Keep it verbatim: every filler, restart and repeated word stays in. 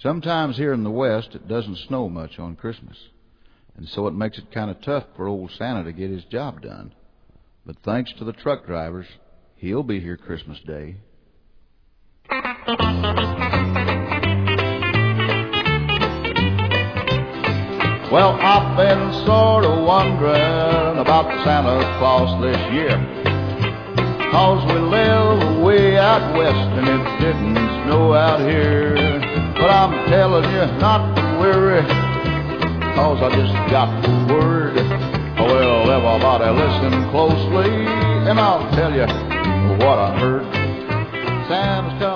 Sometimes here in the West it doesn't snow much on Christmas, and so it makes it kind of tough for old Santa to get his job done. But thanks to the truck drivers, he'll be here Christmas Day. Well, I've been sort of wondering about Santa Claus this year, 'cause we live way out west and it didn't snow out here. But I'm telling you not to worry, 'cause I just got the word. Well, everybody listen closely, and I'll tell you what I heard. Santa's coming.